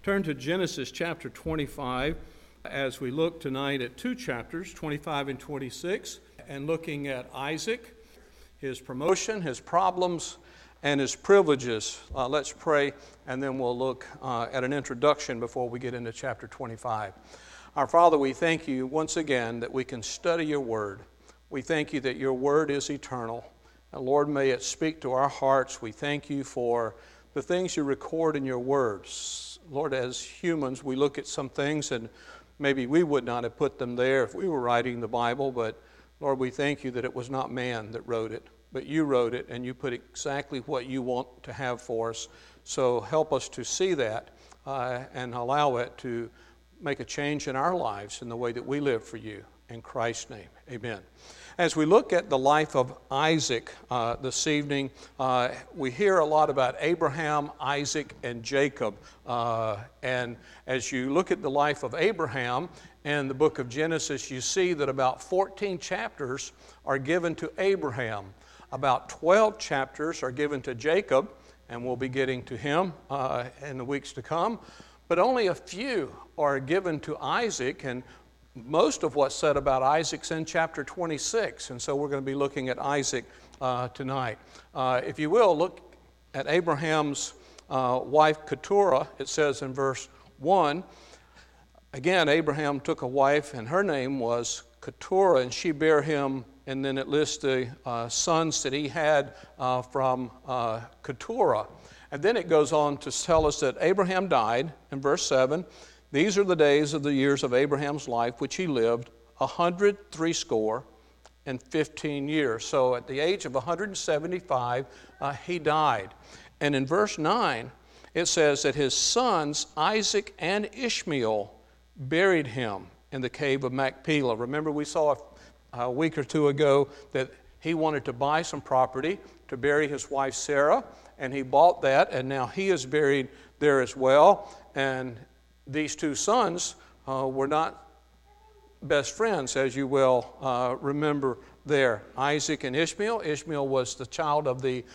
Turn to Genesis chapter 25 as we look tonight at two chapters, 25 and 26, and looking at Isaac, his promotion, his problems, and his privileges. Let's pray, and then we'll look at an introduction before we get into chapter 25. Our Father, we thank you once again that we can study your word. We thank you that your word is eternal. And Lord, may it speak to our hearts. We thank you for the things you record in your words. Lord, as humans, we look at some things and maybe we would not have put them there if we were writing the Bible, but Lord, we thank you that it was not man that wrote it, but you wrote it and you put exactly what you want to have for us. So help us to see that and allow it to make a change in our lives in the way that we live for you. In Christ's name, amen. As we look at the life of Isaac this evening, we hear a lot about Abraham, Isaac, and Jacob. And as you look at the life of Abraham in the book of Genesis, you see that about 14 chapters are given to Abraham. About 12 chapters are given to Jacob, and we'll be getting to him in the weeks to come. But only a few are given to Isaac, and most of what's said about Isaac's in chapter 26, and so we're going to be looking at Isaac tonight. If you will, look at Abraham's wife Keturah. It says in verse 1, again, Abraham took a wife, and her name was Keturah, and she bare him, and then it lists the sons that he had from Keturah. And then it goes on to tell us that Abraham died in verse 7. These are the days of the years of Abraham's life, which he lived, 115 years. So at the age of 175, he died. And in verse 9, it says that his sons, Isaac and Ishmael, buried him in the cave of Machpelah. Remember, we saw a week or two ago that he wanted to buy some property to bury his wife Sarah, and he bought that, and now he is buried there as well. And these two sons were not best friends, as you will remember there. Isaac and Ishmael. Ishmael was the child of the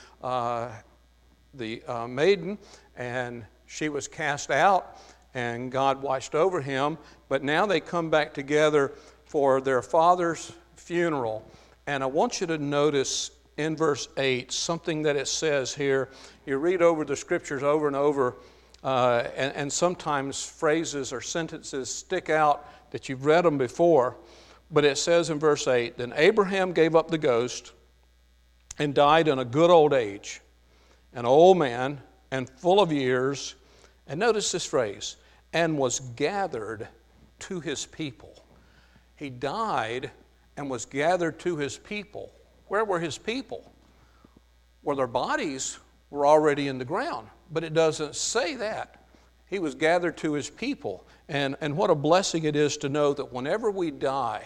maiden, and she was cast out, and God watched over him. But now they come back together for their father's funeral. And I want you to notice in verse 8 something that it says here. You read over the scriptures over and over, and sometimes phrases or sentences stick out that you've read them before. But it says in verse 8, then Abraham gave up the ghost and died in a good old age, an old man and full of years. And notice this phrase, and was gathered to his people. He died and was gathered to his people. Where were his people? Well, their bodies were already in the ground. But it doesn't say that. He was gathered to his people. And what a blessing it is to know that whenever we die,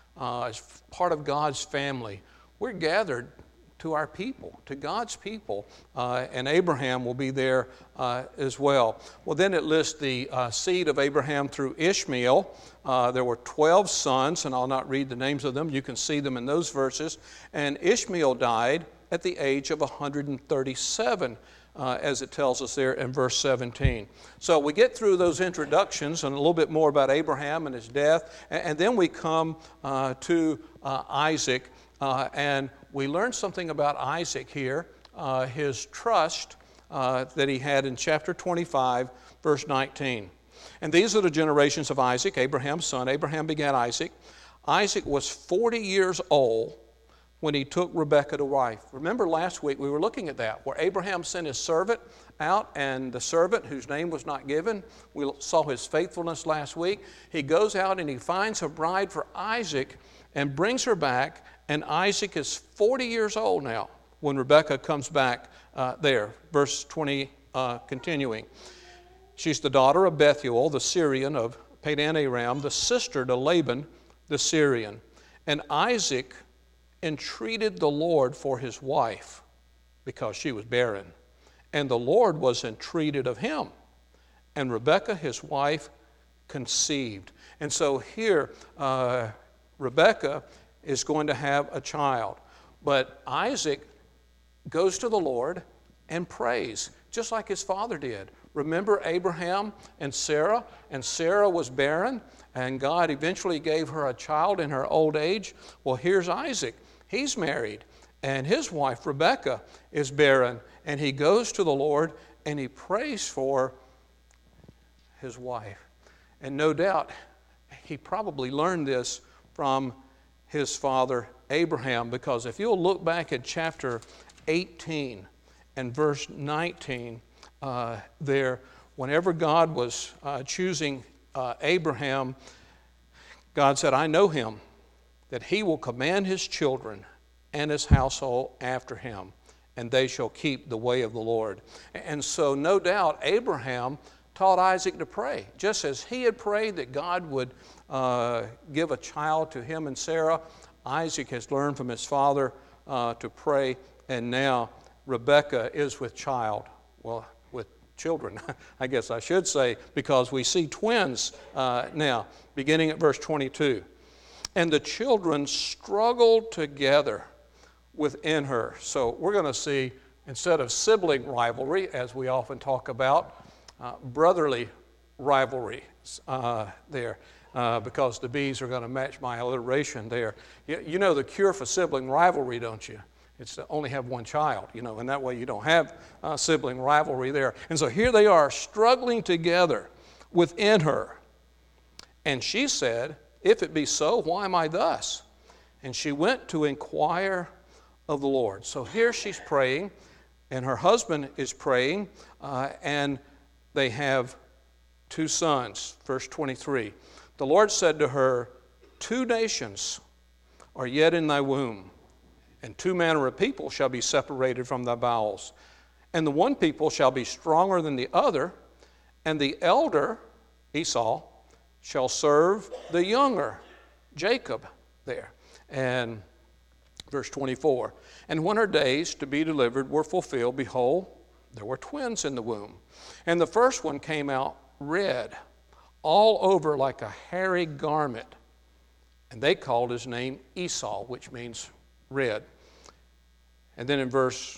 as part of God's family, we're gathered to our people, to God's people. And Abraham will be there as well. Well, then it lists the seed of Abraham through Ishmael. There were 12 sons, and I'll not read the names of them. You can see them in those verses. And Ishmael died at the age of 137. As it tells us there in verse 17. So we get through those introductions and a little bit more about Abraham and his death, and then we come to Isaac, and we learn something about Isaac here, his trust that he had in chapter 25, verse 19. And these are the generations of Isaac, Abraham's son. Abraham begat Isaac. Isaac was 40 years old when he took Rebekah to wife. Remember last week we were looking at that, where Abraham sent his servant out, and the servant whose name was not given, we saw his faithfulness last week. He goes out and he finds a bride for Isaac and brings her back, and Isaac is 40 years old now when Rebekah comes back there. Verse 20 continuing. She's the daughter of Bethuel, the Syrian of Padan Aram, the sister to Laban, the Syrian. And Isaac entreated the Lord for his wife because she was barren. And the Lord was entreated of him. And Rebekah, his wife, conceived. And so here, Rebekah is going to have a child. But Isaac goes to the Lord and prays, just like his father did. Remember Abraham and Sarah was barren, and God eventually gave her a child in her old age. Well, here's Isaac. He's married, and his wife, Rebekah, is barren, and he goes to the Lord, and he prays for his wife. And no doubt, he probably learned this from his father Abraham, because if you'll look back at chapter 18 and verse 19, there, whenever God was choosing Abraham, God said, I know him, that he will command his children and his household after him, and they shall keep the way of the Lord. And so no doubt Abraham taught Isaac to pray. Just as he had prayed that God would give a child to him and Sarah, Isaac has learned from his father to pray, and now Rebekah is with child. Well, with children, I guess I should say, because we see twins now, beginning at verse 22. And the children struggled together within her. So we're going to see, instead of sibling rivalry, as we often talk about, brotherly rivalry there, because the bees are going to match my alliteration there. You know the cure for sibling rivalry, don't you? It's to only have one child, and that way you don't have sibling rivalry there. And so here they are struggling together within her. And she said, if it be so, why am I thus? And she went to inquire of the Lord. So here she's praying, and her husband is praying, and they have two sons. Verse 23. The Lord said to her, 2 nations are yet in thy womb, and 2 manner of people shall be separated from thy bowels. And the one people shall be stronger than the other, and the elder, Esau, shall serve the younger, Jacob, there. And verse 24. And when her days to be delivered were fulfilled, behold, there were twins in the womb. And the first one came out red, all over like a hairy garment. And they called his name Esau, which means red. And then in verse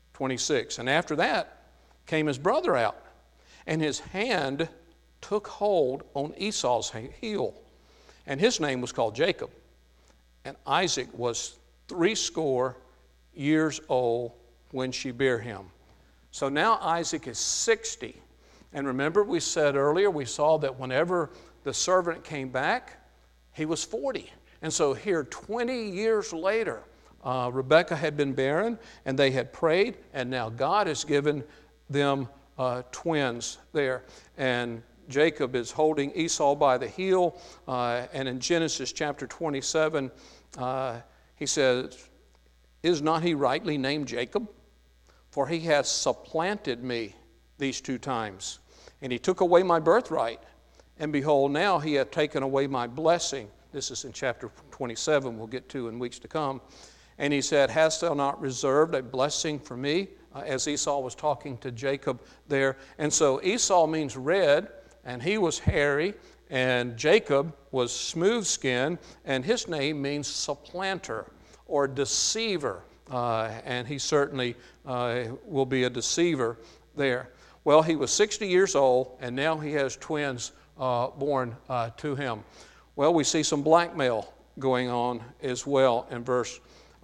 26, and after that came his brother out, and his hand took hold on Esau's heel, and his name was called Jacob. And Isaac was 80 years old when she bare him. So now Isaac is 60. And remember, we said earlier, we saw that whenever the servant came back, he was 40. And so here, 20 years later, Rebekah had been barren, and they had prayed, and now God has given them twins there. And Jacob is holding Esau by the heel, and in Genesis chapter 27, he says, is not he rightly named Jacob? For he hath supplanted me these 2 times, and he took away my birthright, and behold, now he hath taken away my blessing. This is in chapter 27, we'll get to in weeks to come. And he said, hast thou not reserved a blessing for me? As Esau was talking to Jacob there. And so Esau means red, and he was hairy, and Jacob was smooth-skinned, and his name means supplanter or deceiver. And he certainly will be a deceiver there. Well, he was 60 years old, and now he has twins born to him. Well, we see some blackmail going on as well in verse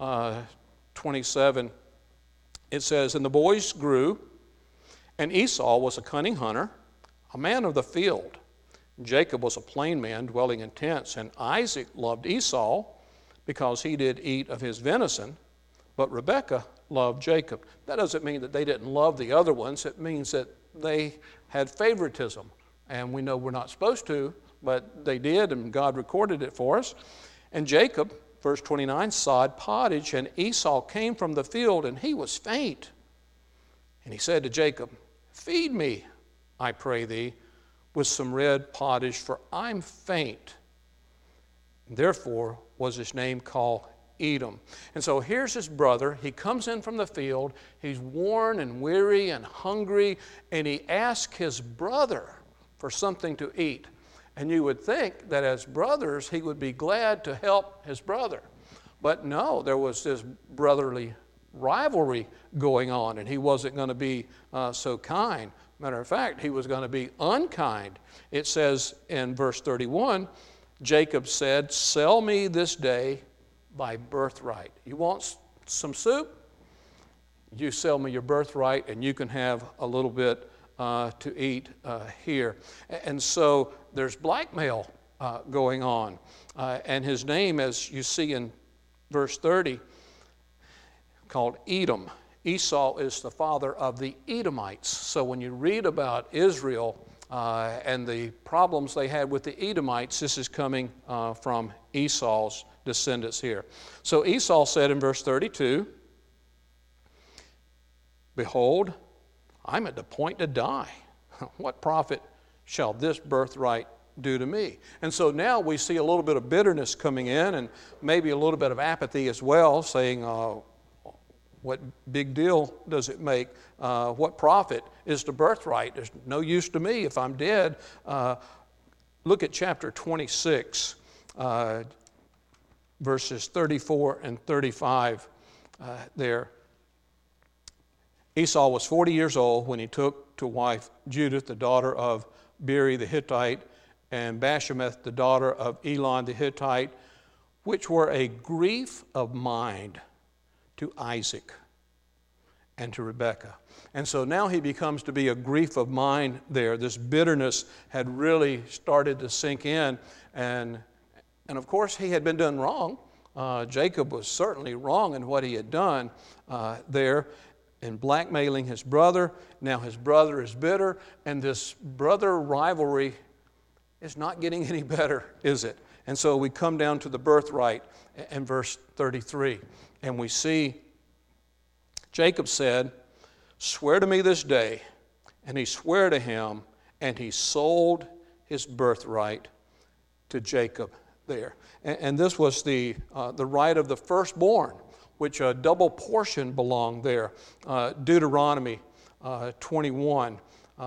27. It says, and the boys grew, and Esau was a cunning hunter, a man of the field. Jacob was a plain man dwelling in tents, and Isaac loved Esau because he did eat of his venison, but Rebekah loved Jacob. That doesn't mean that they didn't love the other ones. It means that they had favoritism, and we know we're not supposed to, but they did, and God recorded it for us. And Jacob, verse 29, sawed pottage, and Esau came from the field, and he was faint. And he said to Jacob, feed me, I pray thee, with some red pottage, for I'm faint. And therefore was his name called Edom. And so here's his brother. He comes in from the field. He's worn and weary and hungry, and he asks his brother for something to eat. And you would think that as brothers, he would be glad to help his brother. But no, there was this brotherly rivalry going on, and he wasn't going to be so kind. Matter of fact, he was going to be unkind. It says in verse 31, Jacob said, "Sell me this day by birthright." You want some soup? You sell me your birthright and you can have a little bit to eat here. And so there's blackmail going on. And his name, as you see in verse 30, called Edom. Esau is the father of the Edomites. So when you read about Israel and the problems they had with the Edomites, this is coming from Esau's descendants here. So Esau said in verse 32, "Behold, I'm at the point to die. What profit shall this birthright do to me?" And so now we see a little bit of bitterness coming in and maybe a little bit of apathy as well, saying, what big deal does it make? What profit is the birthright? There's no use to me if I'm dead. Look at chapter 26, verses 34 and 35 there. Esau was 40 years old when he took to wife Judith, the daughter of Beeri the Hittite, and Bashemath, the daughter of Elon the Hittite, which were a grief of mind to Isaac and to Rebekah. And so now he becomes to be a grief of mind there. This bitterness had really started to sink in. And of course, he had been done wrong. Jacob was certainly wrong in what he had done there in blackmailing his brother. Now his brother is bitter, and this brother rivalry is not getting any better, is it? And so we come down to the birthright in verse 33, and we see Jacob said, "Swear to me this day." And he swore to him, and he sold his birthright to Jacob there. And this was the right of the firstborn, which a double portion belonged there. Deuteronomy 21,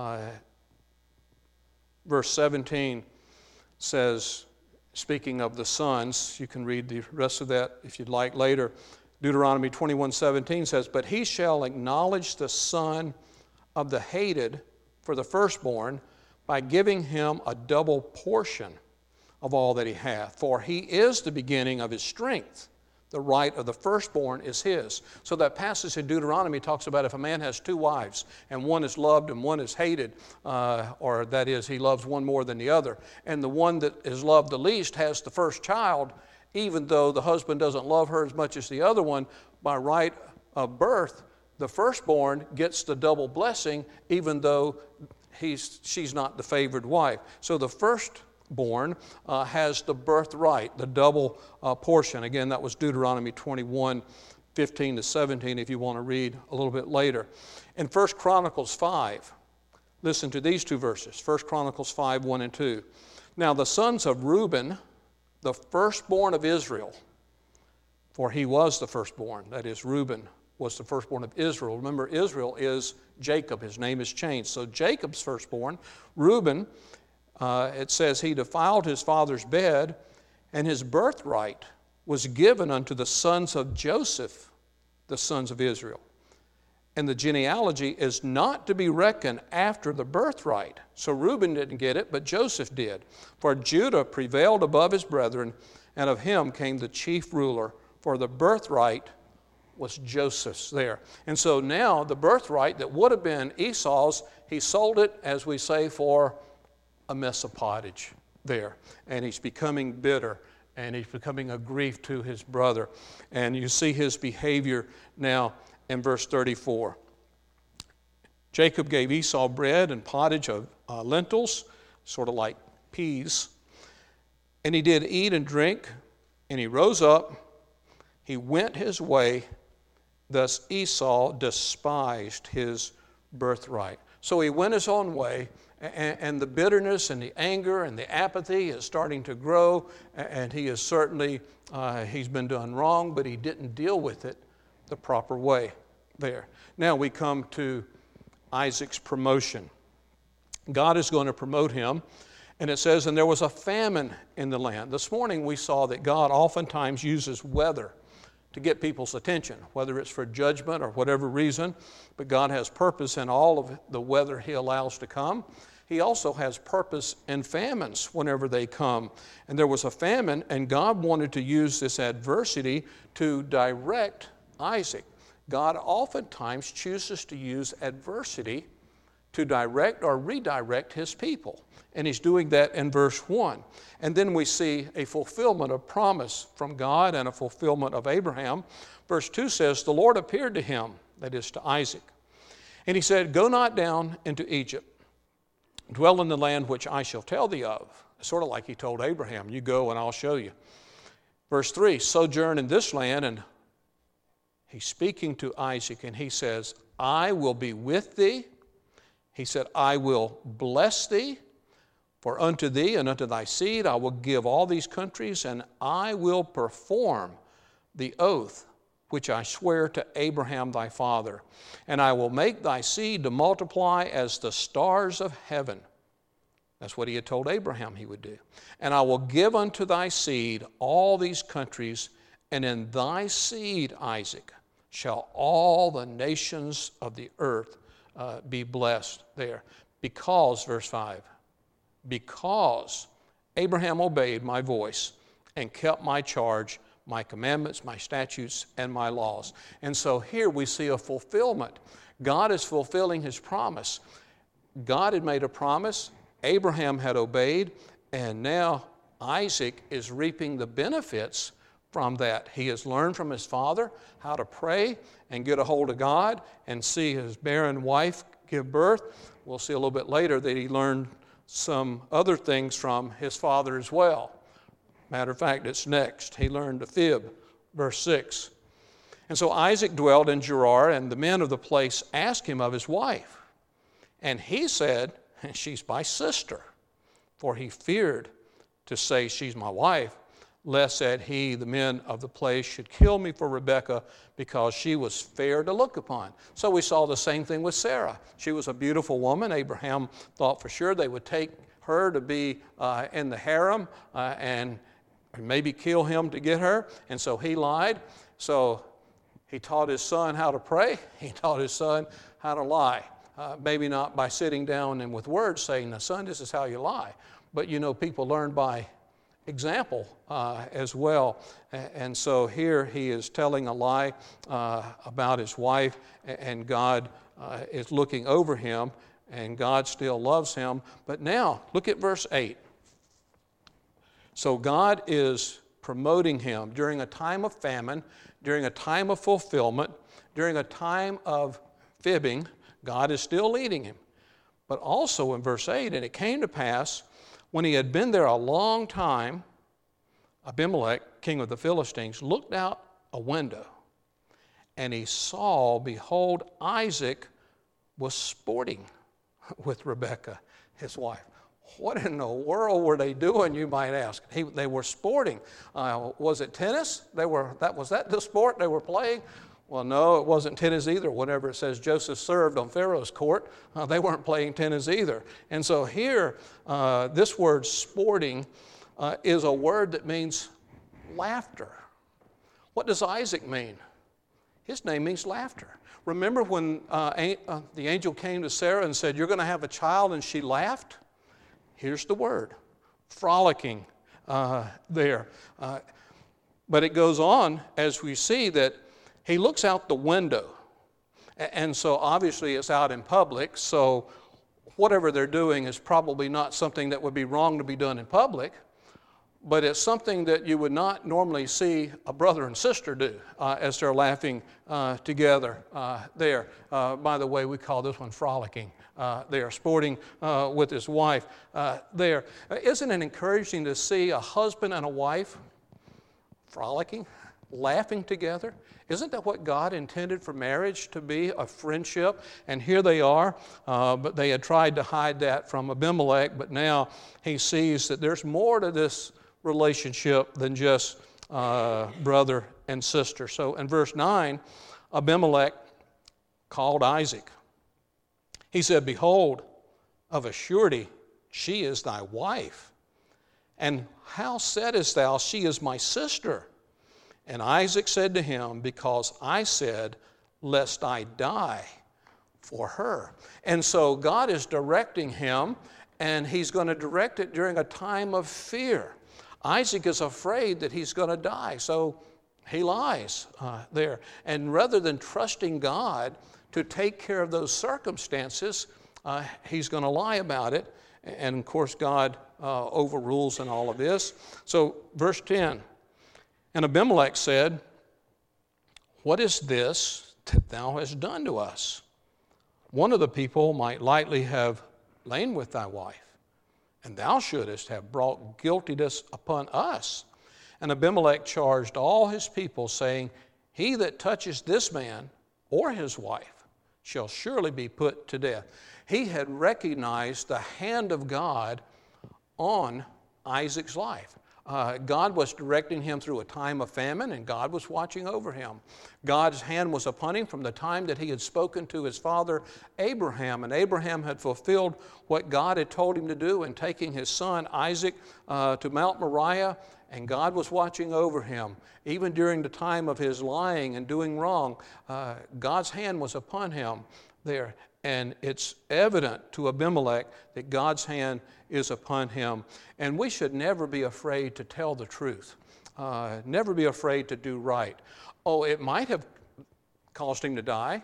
verse 17 says, speaking of the sons, you can read the rest of that if you'd like later. Deuteronomy 21:17 says, "But he shall acknowledge the son of the hated for the firstborn by giving him a double portion of all that he hath. For he is the beginning of his strength. The right of the firstborn is his." So that passage in Deuteronomy talks about if a man has two wives and one is loved and one is hated, or that is, he loves one more than the other, and the one that is loved the least has the first child, even though the husband doesn't love her as much as the other one, by right of birth, the firstborn gets the double blessing, even though she's not the favored wife. So the firstborn has the birthright, the double portion. Again, that was Deuteronomy 21:15-17, if you want to read a little bit later. In 1 Chronicles 5, listen to these two verses, 1 Chronicles 5, 1 and 2. "Now the sons of Reuben, the firstborn of Israel," for he was the firstborn, that is, Reuben was the firstborn of Israel. Remember, Israel is Jacob. His name is changed. So Jacob's firstborn, Reuben, it says, "He defiled his father's bed, and his birthright was given unto the sons of Joseph, the sons of Israel. And the genealogy is not to be reckoned after the birthright." So Reuben didn't get it, but Joseph did. "For Judah prevailed above his brethren, and of him came the chief ruler, for the birthright was Joseph's," there. And so now the birthright that would have been Esau's, he sold it, as we say, for a mess of pottage there. And he's becoming bitter, and he's becoming a grief to his brother. And you see his behavior now in verse 34. "Jacob gave Esau bread and pottage of lentils," sort of like peas, "and he did eat and drink, and he rose up, he went his way, thus Esau despised his birthright." So he went his own way, and the bitterness and the anger and the apathy is starting to grow, and he is certainly, he's been done wrong, but he didn't deal with it the proper way there. Now we come to Isaac's promotion. God is going to promote him, and it says, "And there was a famine in the land." This morning we saw that God oftentimes uses weather to get people's attention, whether it's for judgment or whatever reason. But God has purpose in all of the weather He allows to come. He also has purpose in famines whenever they come. And there was a famine, and God wanted to use this adversity to direct Isaac. God oftentimes chooses to use adversity to direct or redirect His people. And He's doing that in verse 1. And then we see a fulfillment of promise from God and a fulfillment of Abraham. Verse 2 says, the Lord appeared to him, that is to Isaac. And He said, go not down into Egypt. Dwell in the land which I shall tell thee of. Sort of like He told Abraham, you go and I'll show you. Verse 3, sojourn in this land. And He's speaking to Isaac, and He says, I will be with thee. He said, I will bless thee, for unto thee and unto thy seed I will give all these countries, and I will perform the oath which I swear to Abraham thy father. And I will make thy seed to multiply as the stars of heaven. That's what He had told Abraham He would do. And I will give unto thy seed all these countries, and in thy seed, Isaac, shall all the nations of the earth be blessed there. Because, verse 5, because Abraham obeyed my voice and kept my charge, my commandments, my statutes, and my laws. And so here we see a fulfillment. God is fulfilling His promise. God had made a promise, Abraham had obeyed, and now Isaac is reaping the benefits from that. He has learned from his father how to pray and get a hold of God and see his barren wife give birth. We'll see a little bit later that he learned some other things from his father as well. Matter of fact, it's next. He learned to fib, verse 6. And so Isaac dwelled in Gerar, and the men of the place asked him of his wife. And he said, she's my sister. For he feared to say, she's my wife, lest that he, the men of the place, should kill me for Rebekah, because she was fair to look upon. So we saw the same thing with Sarah. She was a beautiful woman. Abraham thought for sure they would take her to be in the harem and maybe kill him to get her. And so he lied. So he taught his son how to pray. He taught his son how to lie. Maybe not by sitting down and with words saying, now, son, this is how you lie. But, you know, people learn by example as well. And so here he is telling a lie about his wife, and God is looking over him, and God still loves him. But now, look at verse 8. So God is promoting him during a time of famine, during a time of fulfillment, during a time of fibbing. God is still leading him. But also in verse 8, and it came to pass, when he had been there a long time, Abimelech, king of the Philistines, looked out a window, and he saw, behold, Isaac was sporting with Rebekah, his wife. What in the world were they doing, you might ask? They were sporting. Was it tennis? Was that the sport they were playing? Well, no, it wasn't tennis either. Whenever it says Joseph served on Pharaoh's court, they weren't playing tennis either. And so here, this word sporting is a word that means laughter. What does Isaac mean? His name means laughter. Remember when the angel came to Sarah and said, you're going to have a child, and she laughed? Here's the word, frolicking there. But it goes on as we see that he looks out the window. And so obviously it's out in public, so whatever they're doing is probably not something that would be wrong to be done in public, but it's something that you would not normally see a brother and sister do as they're laughing together there. By the way, we call this one frolicking. They are sporting with his wife there. Isn't it encouraging to see a husband and a wife frolicking, laughing together? Isn't that what God intended for marriage to be, a friendship? And here they are, but they had tried to hide that from Abimelech, but now he sees that there's more to this relationship than just brother and sister. So in verse 9, Abimelech called Isaac. He said, behold, of a surety she is thy wife. And how saidest thou, she is my sister? And Isaac said to him, because I said, lest I die for her. And so God is directing him, and he's going to direct it during a time of fear. Isaac is afraid that he's going to die, so he lies there. And rather than trusting God to take care of those circumstances, he's going to lie about it. And of course, God overrules in all of this. So, verse 10, and Abimelech said, what is this that thou hast done to us? One of the people might lightly have lain with thy wife, and thou shouldest have brought guiltiness upon us. And Abimelech charged all his people, saying, he that touches this man or his wife shall surely be put to death. He had recognized the hand of God on Isaac's life. God was directing him through a time of famine, and God was watching over him. God's hand was upon him from the time that he had spoken to his father Abraham, and Abraham had fulfilled what God had told him to do in taking his son Isaac to Mount Moriah, and God was watching over him. Even during the time of his lying and doing wrong, God's hand was upon him there. And it's evident to Abimelech that God's hand is upon him. And we should never be afraid to tell the truth. Never be afraid to do right. Oh, it might have caused him to die.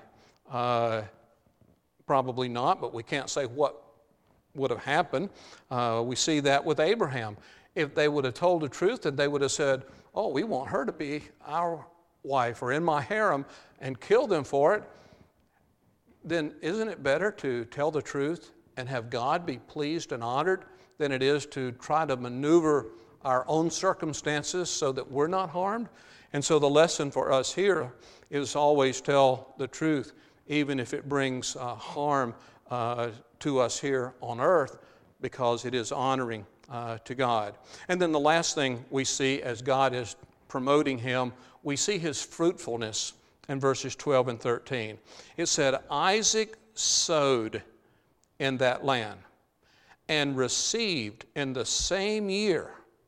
Probably not, but we can't say what would have happened. We see that with Abraham. If they would have told the truth, then they would have said, oh, we want her to be our wife or in my harem, and kill them for it. Then isn't it better to tell the truth and have God be pleased and honored than it is to try to maneuver our own circumstances so that we're not harmed? And so the lesson for us here is always tell the truth, even if it brings harm to us here on earth, because it is honoring to God. And then the last thing we see as God is promoting him, we see his fruitfulness in verses 12 and 13. It said, Isaac sowed in that land and received in the same year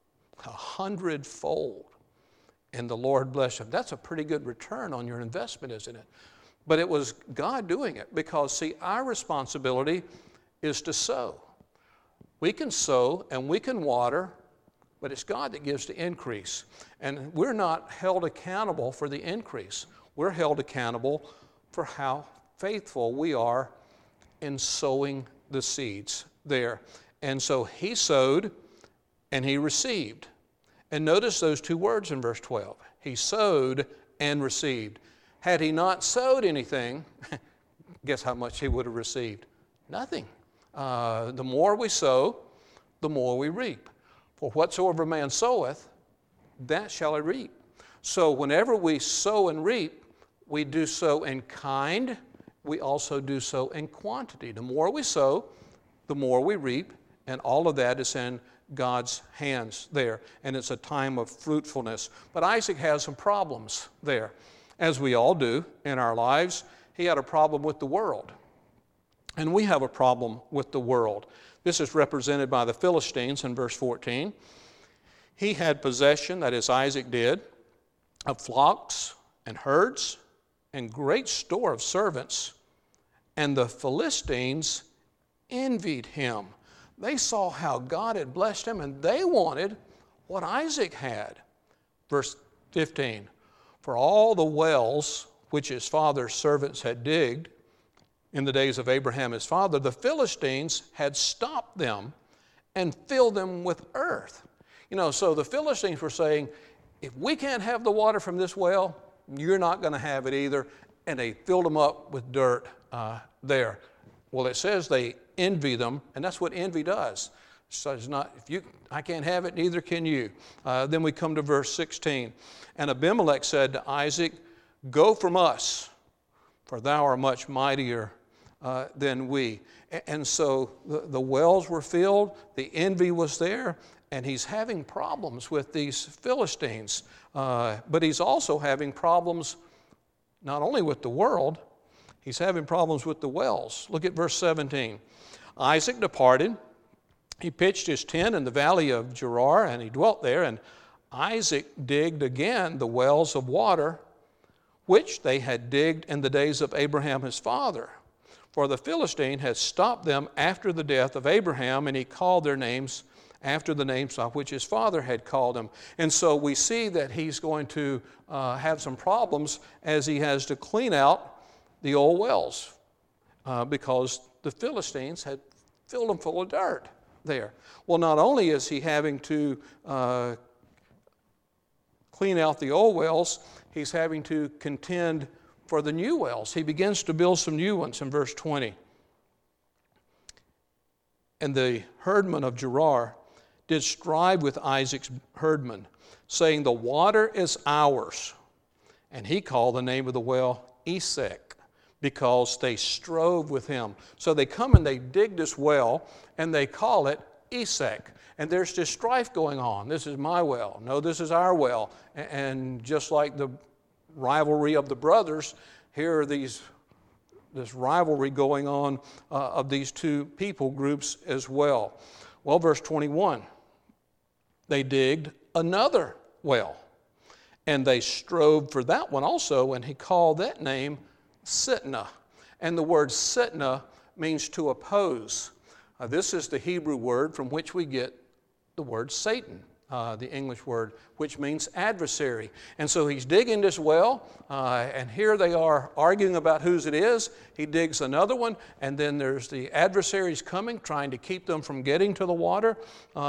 100-fold. And the Lord blessed him. That's a pretty good return on your investment, isn't it? But it was God doing it because, see, our responsibility is to sow. We can sow and we can water, but it's God that gives the increase. And we're not held accountable for the increase. We're held accountable for how faithful we are in sowing the seeds there. And so he sowed and he received. And notice those two words in verse 12. He sowed and received. Had he not sowed anything, guess how much he would have received? Nothing. The more we sow, the more we reap. For whatsoever man soweth, that shall he reap. So whenever we sow and reap, we do so in kind. We also do so in quantity. The more we sow, the more we reap, and all of that is in God's hands there. And it's a time of fruitfulness. But Isaac has some problems there, as we all do in our lives. He had a problem with the world. And we have a problem with the world. This is represented by the Philistines in verse 14. He had possession, that is Isaac did, of flocks and herds and great store of servants. And the Philistines envied him. They saw how God had blessed him, and they wanted what Isaac had. Verse 15, for all the wells which his father's servants had digged in the days of Abraham his father, the Philistines had stopped them and filled them with earth. So the Philistines were saying, if we can't have the water from this well, you're not going to have it either. And they filled them up with dirt there. Well, it says they envy them, and that's what envy does. So it's not, I can't have it, neither can you. Then we come to verse 16. And Abimelech said to Isaac, go from us, for thou art much mightier than we. And so the wells were filled, the envy was there, and he's having problems with these Philistines. But he's also having problems not only with the world, he's having problems with the wells. Look at verse 17. Isaac departed. He pitched his tent in the valley of Gerar, and he dwelt there. And Isaac digged again the wells of water, which they had digged in the days of Abraham his father. For the Philistine had stopped them after the death of Abraham, and he called their names after the names of which his father had called him. And so we see that he's going to have some problems as he has to clean out the old wells because the Philistines had filled them full of dirt there. Well, not only is he having to clean out the old wells, he's having to contend for the new wells. He begins to build some new ones in verse 20. And the herdmen of Gerar did strive with Isaac's herdmen, saying, the water is ours. And he called the name of the well Esek, because they strove with him. So they come and they dig this well, and they call it Esek. And there's this strife going on. This is my well. No, this is our well. And just like the rivalry of the brothers, here are this rivalry going on of these two people groups as well. Well, verse 21, they digged another well, and they strove for that one also, and he called that name Sitnah. And the word Sitnah means to oppose. This is the Hebrew word from which we get the word Satan, the English word, which means adversary. And so he's digging this well, and here they are arguing about whose it is. He digs another one, and then there's the adversaries coming, trying to keep them from getting to the water.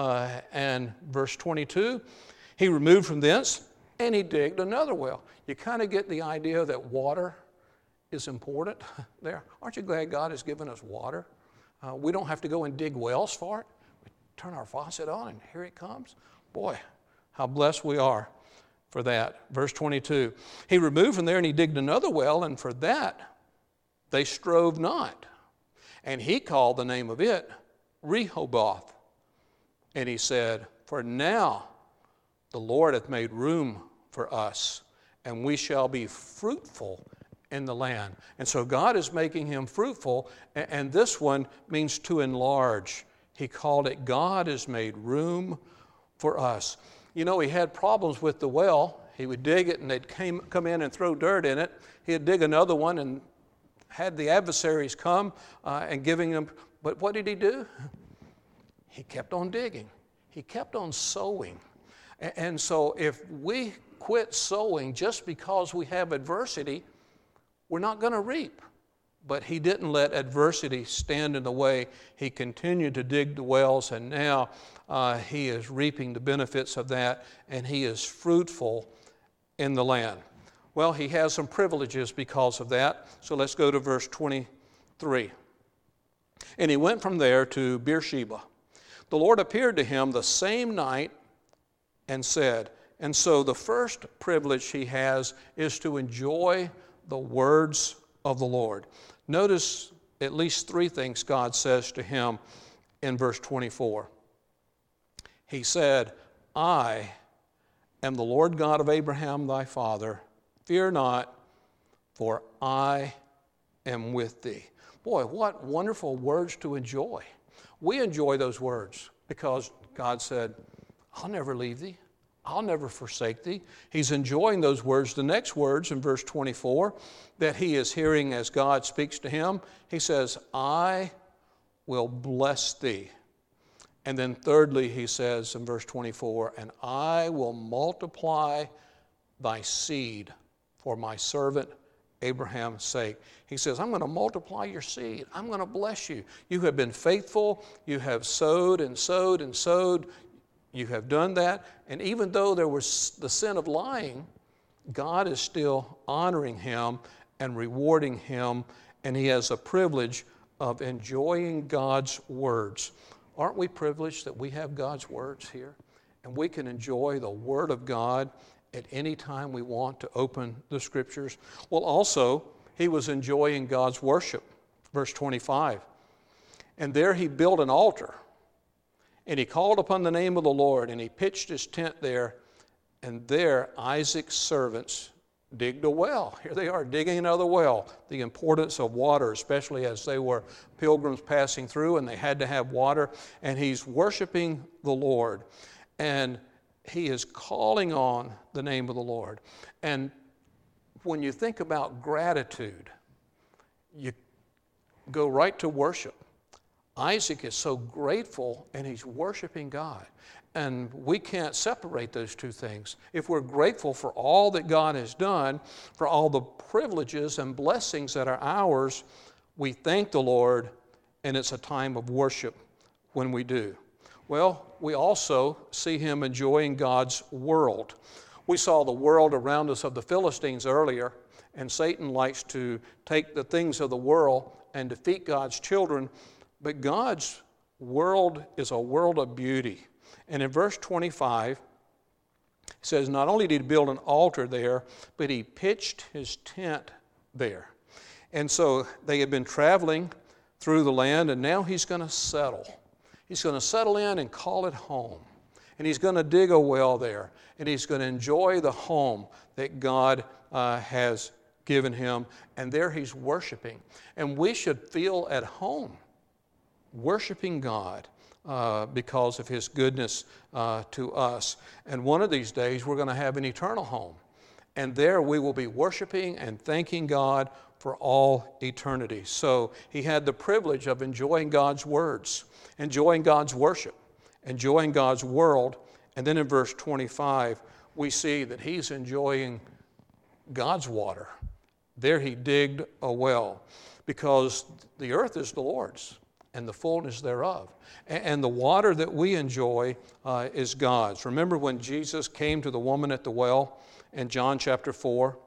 And verse 22, he removed from thence, and he digged another well. You kind of get the idea that water is important there. Aren't you glad God has given us water? We don't have to go and dig wells for it. We turn our faucet on, and here it comes. Boy, how blessed we are for that. Verse 22, he removed from there and he digged another well, and for that they strove not. And he called the name of it Rehoboth. And he said, for now the Lord hath made room for us, and we shall be fruitful in the land. And so God is making him fruitful, and this one means to enlarge. He called it, God has made room for us. You know, he had problems with the well. He would dig it and they'd come in and throw dirt in it. He'd dig another one and had the adversaries come and giving him, but what did he do? He kept on digging. He kept on sowing. And so if we quit sowing just because we have adversity, we're not going to reap. But he didn't let adversity stand in the way. He continued to dig the wells, and now he is reaping the benefits of that, and he is fruitful in the land. Well, he has some privileges because of that. So let's go to verse 23. And he went from there to Beersheba. The Lord appeared to him the same night and said, and so the first privilege he has is to enjoy the words of the Lord. Notice at least three things God says to him in verse 24. He said, I am the Lord God of Abraham thy father. Fear not, for I am with thee. Boy, what wonderful words to enjoy. We enjoy those words because God said, I'll never leave thee. I'll never forsake thee. He's enjoying those words. The next words in verse 24 that he is hearing as God speaks to him, he says, I will bless thee. And then thirdly, he says in verse 24, and I will multiply thy seed for my servant Abraham's sake. He says, I'm going to multiply your seed. I'm going to bless you. You have been faithful. You have sowed and sowed and sowed. You have done that, and even though there was the sin of lying, God is still honoring him and rewarding him, and he has a privilege of enjoying God's words. Aren't we privileged that we have God's words here? And we can enjoy the Word of God at any time we want to open the Scriptures. Well, also, he was enjoying God's worship. Verse 25, and there he built an altar. And he called upon the name of the Lord, and he pitched his tent there, and there Isaac's servants digged a well. Here they are digging another well. The importance of water, especially as they were pilgrims passing through and they had to have water. And he's worshiping the Lord. And he is calling on the name of the Lord. And when you think about gratitude, you go right to worship. Isaac is so grateful, and he's worshiping God. And we can't separate those two things. If we're grateful for all that God has done, for all the privileges and blessings that are ours, we thank the Lord, and it's a time of worship when we do. Well, we also see him enjoying God's world. We saw the world around us of the Philistines earlier, and Satan likes to take the things of the world and defeat God's children, but God's world is a world of beauty. And in verse 25, it says, not only did he build an altar there, but he pitched his tent there. And so they had been traveling through the land, and now he's going to settle. He's going to settle in and call it home. And he's going to dig a well there, and he's going to enjoy the home that God has given him. And there he's worshiping. And we should feel at home worshiping God because of his goodness to us. And one of these days we're going to have an eternal home. And there we will be worshiping and thanking God for all eternity. So he had the privilege of enjoying God's words, enjoying God's worship, enjoying God's world. And then in verse 25, we see that he's enjoying God's water. There he digged a well, because the earth is the Lord's and the fullness thereof. And the water that we enjoy is God's. Remember when Jesus came to the woman at the well in John chapter 4?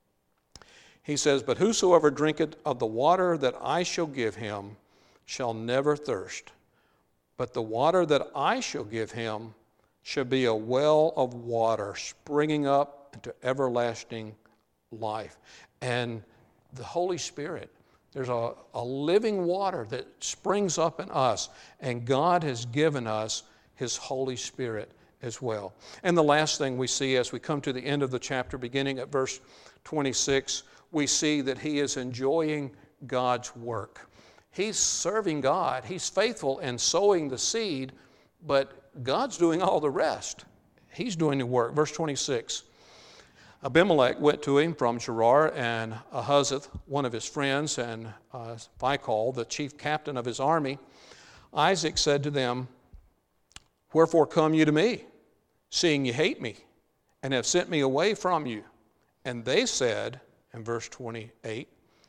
He says, but whosoever drinketh of the water that I shall give him shall never thirst. But the water that I shall give him shall be a well of water springing up into everlasting life. And the Holy Spirit, there's a living water that springs up in us, and God has given us his Holy Spirit as well. And the last thing we see as we come to the end of the chapter, beginning at verse 26, we see that he is enjoying God's work. He's serving God. He's faithful in sowing the seed, but God's doing all the rest. He's doing the work. Verse 26. Abimelech went to him from Gerar, and Ahuzzath, one of his friends, and Phicol, the chief captain of his army. Isaac said to them, wherefore come you to me, seeing ye hate me, and have sent me away from you? And they said, in verse 28,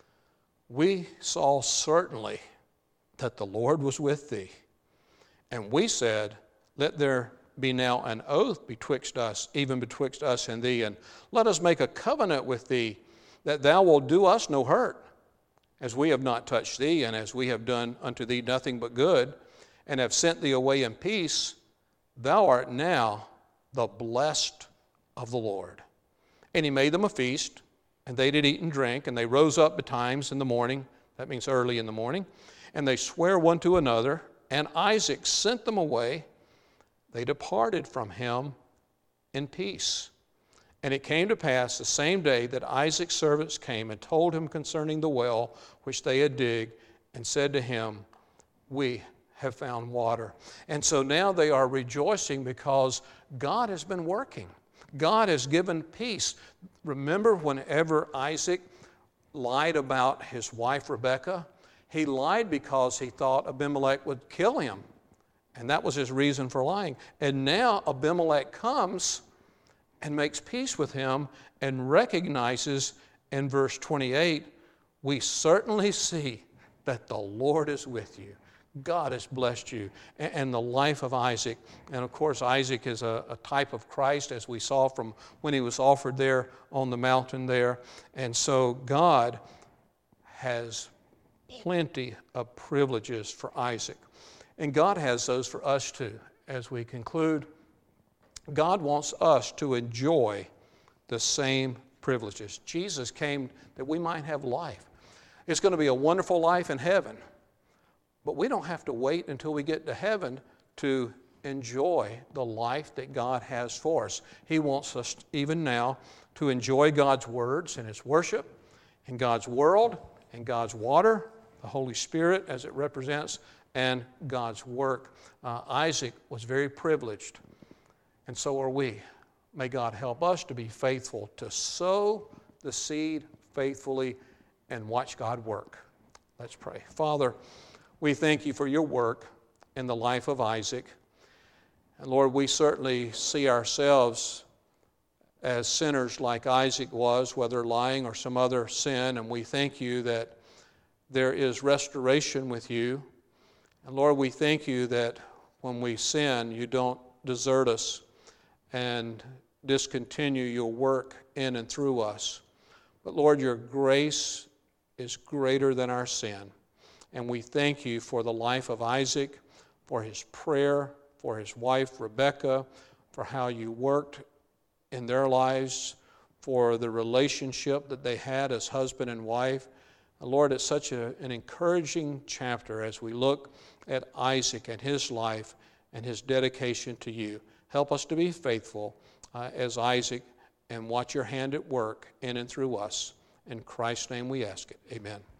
we saw certainly that the Lord was with thee. And we said, let there be now an oath betwixt us, even betwixt us and thee, and let us make a covenant with thee, that thou wilt do us no hurt, as we have not touched thee, and as we have done unto thee nothing but good, and have sent thee away in peace. Thou art now the blessed of the Lord. And he made them a feast, and they did eat and drink, and they rose up betimes in the morning, that means early in the morning, and they sware one to another, and Isaac sent them away. They departed from him in peace. And it came to pass the same day that Isaac's servants came and told him concerning the well which they had digged, and said to him, we have found water. And so now they are rejoicing because God has been working. God has given peace. Remember whenever Isaac lied about his wife Rebekah? He lied because he thought Abimelech would kill him. And that was his reason for lying. And now Abimelech comes and makes peace with him and recognizes in verse 28, we certainly see that the Lord is with you. God has blessed you. And the life of Isaac. And of course, Isaac is a type of Christ, as we saw from when he was offered there on the mountain there. And so God has plenty of privileges for Isaac. And God has those for us too. As we conclude, God wants us to enjoy the same privileges. Jesus came that we might have life. It's going to be a wonderful life in heaven. But we don't have to wait until we get to heaven to enjoy the life that God has for us. He wants us even now to enjoy God's words and his worship, and God's world, and God's water, the Holy Spirit as it represents, and God's work. Isaac was very privileged. and so are we. May God help us to be faithful, to sow the seed faithfully and watch God work. Let's pray. Father, we thank you for your work in the life of Isaac. And Lord, we certainly see ourselves as sinners like Isaac was, whether lying or some other sin, and we thank you that there is restoration with you. And Lord, we thank you that when we sin, you don't desert us and discontinue your work in and through us. But Lord, your grace is greater than our sin. And we thank you for the life of Isaac, for his prayer, for his wife Rebekah, for how you worked in their lives, for the relationship that they had as husband and wife. And Lord, it's such an encouraging chapter as we look at Isaac and his life and his dedication to you. Help us to be faithful as Isaac and watch your hand at work in and through us. In Christ's name we ask it. Amen.